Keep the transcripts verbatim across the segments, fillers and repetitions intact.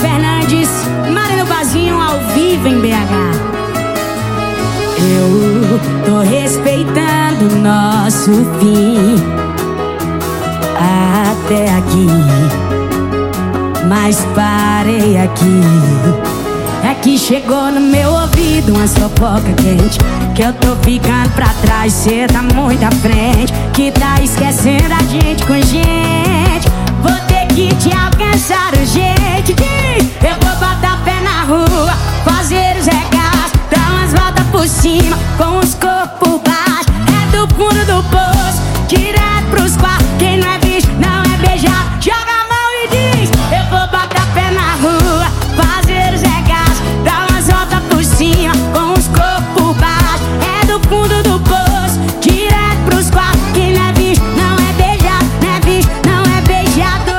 Fernandes, Marino Bazinho ao vivo em B H. Eu tô respeitando nosso fim até aqui, mas parei aqui. É que chegou no meu ouvido umas fofoca quente, que eu tô ficando pra trás, cê tá muito à frente, que tá esquecendo a gente com gente. Vou ter que te alcançar urgente. Eu vou botar pé na rua, fazer os regaços, dar umas voltas por cima, com os corpos baixos. É do fundo do poço, direto pros quartos. Quem não é visto não é beijado. Joga a mão e diz: eu vou botar pé na rua, fazer os regaços, dar umas voltas por cima, com os corpos baixos. É do fundo do poço, direto pros quartos. Quem não é visto não é beijado, não é visto não é beijado.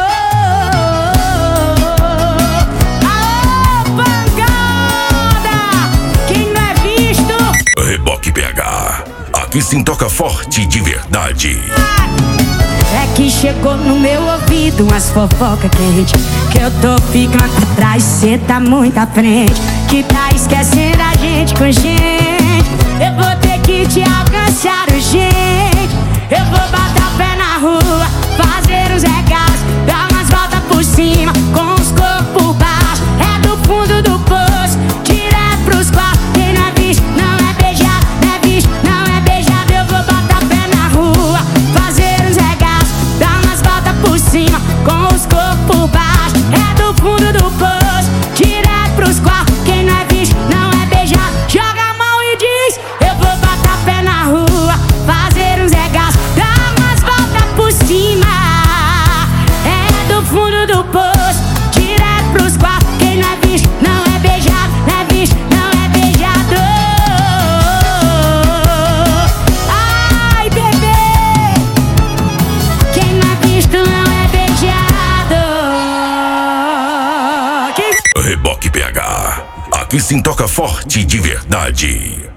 Aô, pancada! Quem não é visto. Reboque B H, aqui sim toca forte de verdade. É que chegou no meu ouvido umas fofoca quente, que eu tô ficando pra trás, cê tá muito à frente, que tá esquecendo a gente com gente. Eu vou ter que te alcançar urgente. Eu vou botar o pé na rua, fazer uns regaços, dar umas voltas por cima, com os corpos baixos. É do fundo do poço, direto pros quartos. Quem não é visto não é beijado, não é visto não é beijado. Eu vou botar o pé na rua, fazer uns regaços, dar umas voltas por cima, com os corpos baixos. É do fundo do poço, direto pros quartos. Quem não é visto não é beijado. Joga a mão e diz: eu vou botar o pé na rua, fazer uns regaços, dar umas voltas por cima. É do fundo do poço, direto pros quartos. Quem não é visto não é beijado, não é visto não é beijado. Ai, bebê, quem não é visto não é beijado. Reboque B H, aqui sim toca forte de verdade.